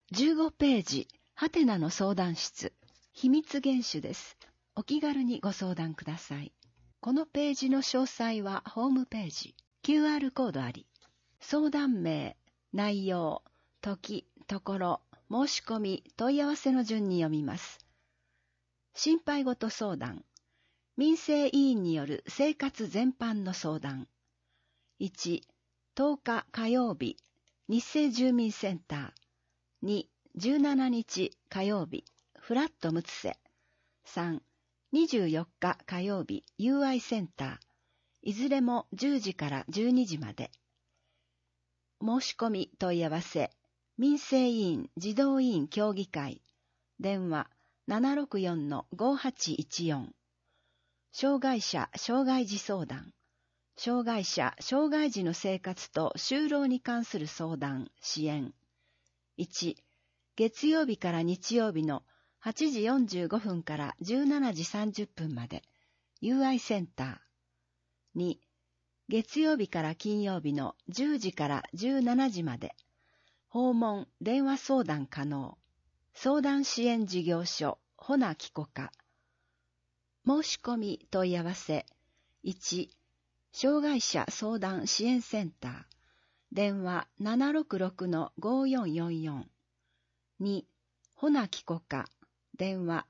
15ページ、ハテナの相談室。秘密厳守です。お気軽にご相談ください。このページの詳細はホームページ。QR コードあり。相談名、内容、時、ところ、申し込み、問い合わせの順に読みます。心配事相談。民生委員による生活全般の相談。1、10日火曜日、日生住民センター。2、17日火曜日、フラットムツセ。3、24日火曜日、UI センター。いずれも10時から12時まで。申し込み問い合わせ、民生委員児童委員協議会。電話 764-5814。障害者障害児相談。障害者障害児の生活と就労に関する相談、支援。1、月曜日から日曜日の8時45分から17時30分まで、UI センター。2、月曜日から金曜日の10時から17時まで、訪問、電話相談可能。相談支援事業所、ほなきこか。申し込み問い合わせ。1、障害者相談支援センター。電話 766-5444。2、ほなきこか。電話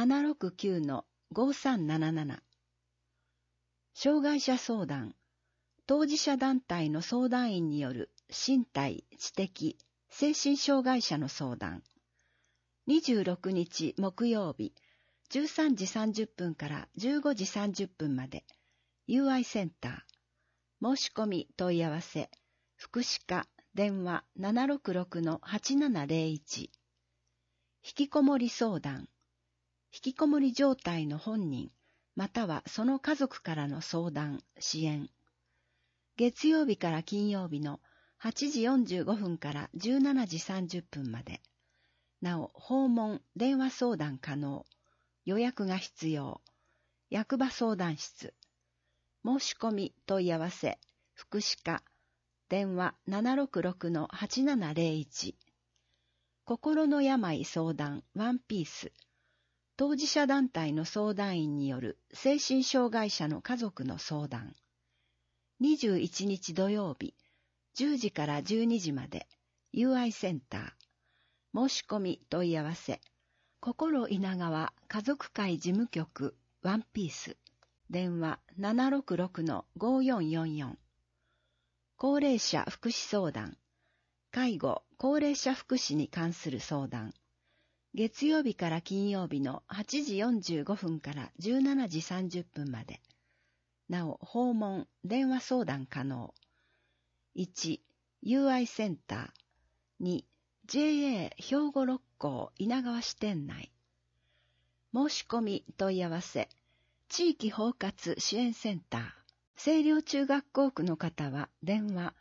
769-5377。障害者相談。当事者団体の相談員による身体、知的、精神障害者の相談。26日木曜日、13時30分から15時30分まで、UI センター。申し込み問い合わせ。福祉課、電話 766-8701。引きこもり相談。引きこもり状態の本人、またはその家族からの相談、支援。月曜日から金曜日の8時45分から17時30分まで。なお、訪問、電話相談可能。予約が必要。役場相談室。申し込み問い合わせ。福祉課。電話 766-8701。心の病相談ワンピース。当事者団体の相談員による精神障害者の家族の相談。21日土曜日、10時から12時まで、UI センター。申し込み問い合わせ。心稲川家族会事務局ワンピース。電話 766-5444。高齢者福祉相談。介護、高齢者福祉に関する相談。月曜日から金曜日の8時45分から17時30分まで。なお、訪問、電話相談可能。1、UI センター。2、JA 兵庫六甲稲川支店内。申し込み問い合わせ。地域包括支援センター。清涼中学校区の方は電話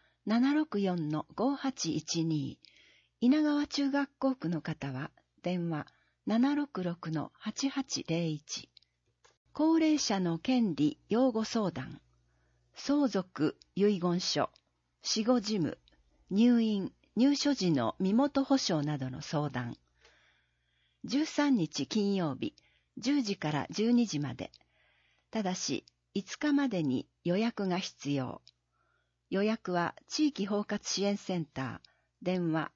764-5812。稲川中学校区の方は電話 766-8801。高齢者の権利擁護相談。相続遺言書、死後事務、入院、入所時の身元保証などの相談。13日金曜日、10時から12時まで。ただし、5日までに予約が必要。予約は地域包括支援センター、電話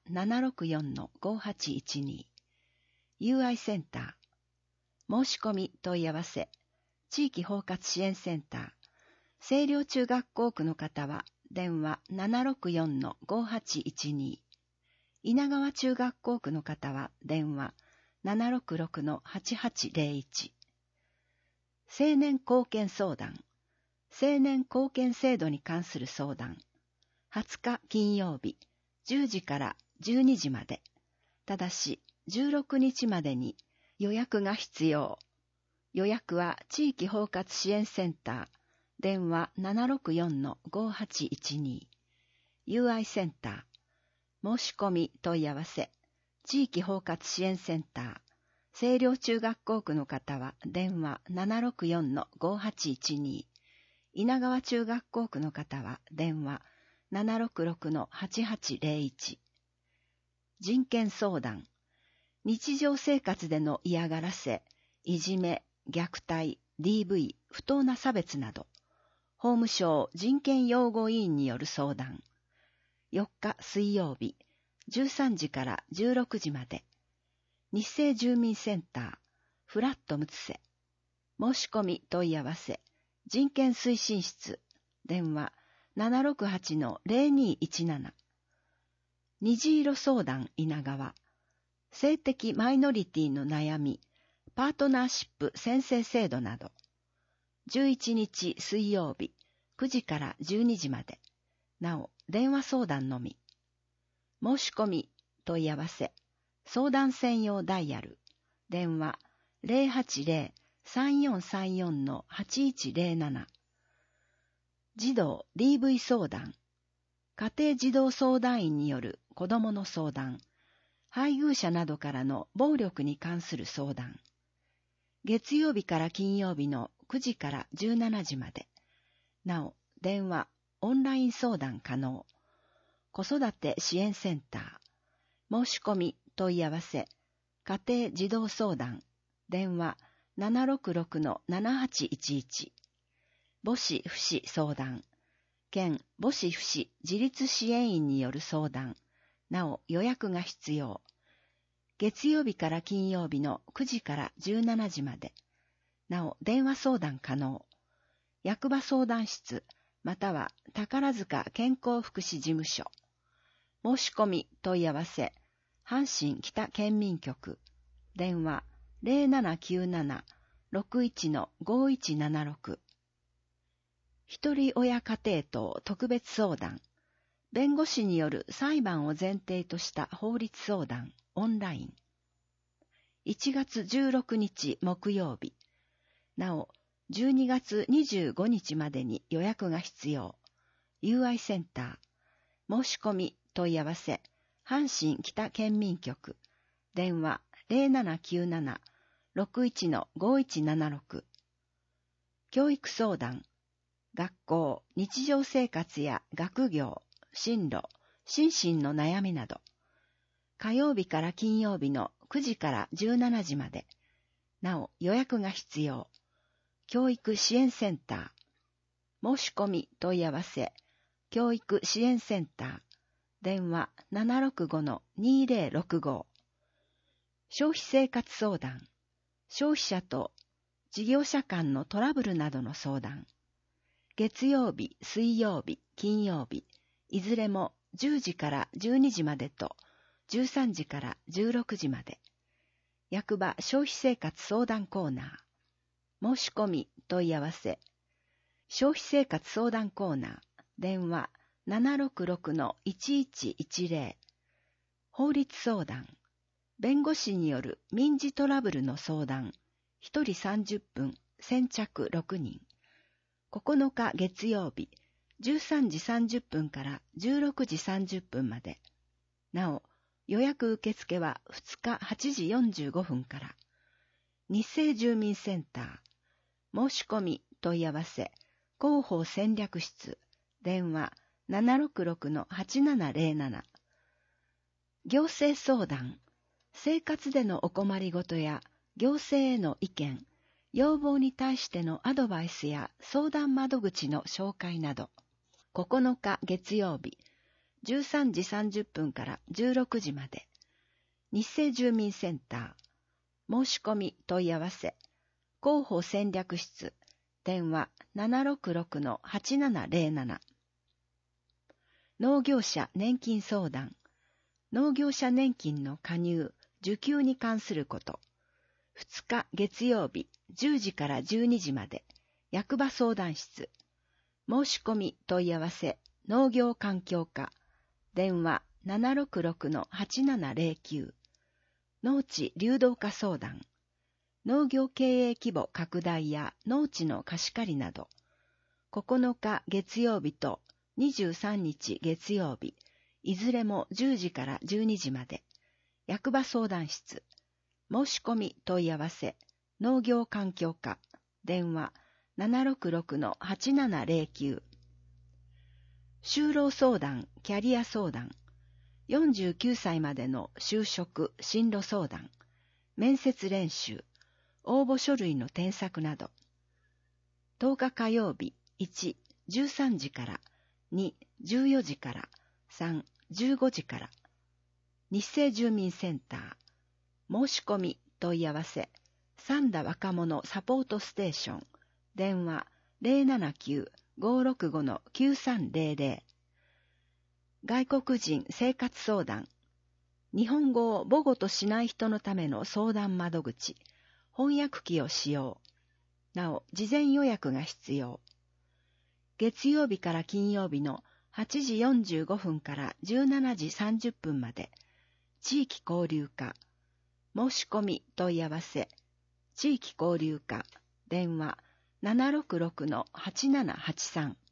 764-5812。UI センター。申し込み問い合わせ。地域包括支援センター。清涼中学校区の方は電話 764-5812。稲川中学校区の方は電話 766-8801。青年貢献相談。青年貢献制度に関する相談。20日金曜日、10時から12時まで。ただし、16日までに予約が必要。予約は地域包括支援センター。電話 764-5812。UI センター。申し込み問い合わせ。地域包括支援センター。清涼中学校区の方は電話 764-5812。稲川中学校区の方は電話 766-8801。 人権相談、日常生活での嫌がらせ、いじめ、虐待、DV、不当な差別など、法務省人権擁護委員による相談、4日水曜日、13時から16時まで、日生住民センター、フラットムツセ、申し込み問い合わせ、人権推進室、電話 768-0217、虹色相談稲川、性的マイノリティの悩み、パートナーシップ宣誓制度など、11日水曜日、9時から12時まで、なお、電話相談のみ。申し込み、問い合わせ、相談専用ダイヤル、電話 080-3434-8107。児童 DV 相談、家庭児童相談員による子どもの相談、配偶者などからの暴力に関する相談。月曜日から金曜日の9時から17時まで。なお、電話、オンライン相談可能。子育て支援センター。申し込み、問い合わせ。家庭児童相談。電話 766-7811。母子父子相談。県母子父子自立支援員による相談。なお予約が必要。月曜日から金曜日の9時から17時まで。なお電話相談可能。役場相談室、または宝塚健康福祉事務所。申し込み問い合わせ。阪神北県民局。電話 0797-61-5176。一人親家庭等特別相談。弁護士による裁判を前提とした法律相談、オンライン。1月16日木曜日。なお、12月25日までに予約が必要。UI センター。申し込み、問い合わせ。阪神北県民局。電話 0797-61-5176。教育相談。学校、日常生活や学業、進路、心身の悩みなど。火曜日から金曜日の9時から17時まで。なお予約が必要。教育支援センター。申し込み問い合わせ。教育支援センター。電話 765-2065。消費生活相談。消費者と事業者間のトラブルなどの相談。月曜日、水曜日、金曜日、いずれも10時から12時までと13時から16時まで。役場消費生活相談コーナー。申し込み問い合わせ。消費生活相談コーナー。電話 766-1110。法律相談。弁護士による民事トラブルの相談。1人30分、先着6人。9日月曜日、13時30分から16時30分まで。なお、予約受付は2日8時45分から。日生住民センター。申し込み問い合わせ。広報戦略室。電話 766-8707。行政相談。生活でのお困りごとや行政への意見、要望に対してのアドバイスや相談窓口の紹介など。9日月曜日、13時30分から16時まで。日生住民センター。申し込み問い合わせ。広報戦略室。電話 766-8707。農業者年金相談。農業者年金の加入、受給に関すること。2日月曜日、10時から12時まで。役場相談室。申し込み問い合わせ。農業環境課。電話 766-8709。農地流動化相談。農業経営規模拡大や農地の貸し借りなど。9日月曜日と23日月曜日。いずれも10時から12時まで。役場相談室。申し込み問い合わせ。農業環境課。電話 766-8709。就労相談、キャリア相談。 49歳までの就職、進路相談、面接練習、応募書類の添削など。10日火曜日、1、13時から、2、14時から、3、15時から。日生住民センター。申し込み、問い合わせ。三田若者サポートステーション。電話 079-565-9300。外国人生活相談。日本語を母語としない人のための相談窓口。翻訳機を使用。なお、事前予約が必要。月曜日から金曜日の8時45分から17時30分まで。地域交流課。申し込み問い合わせ。地域交流課。電話 766-8783。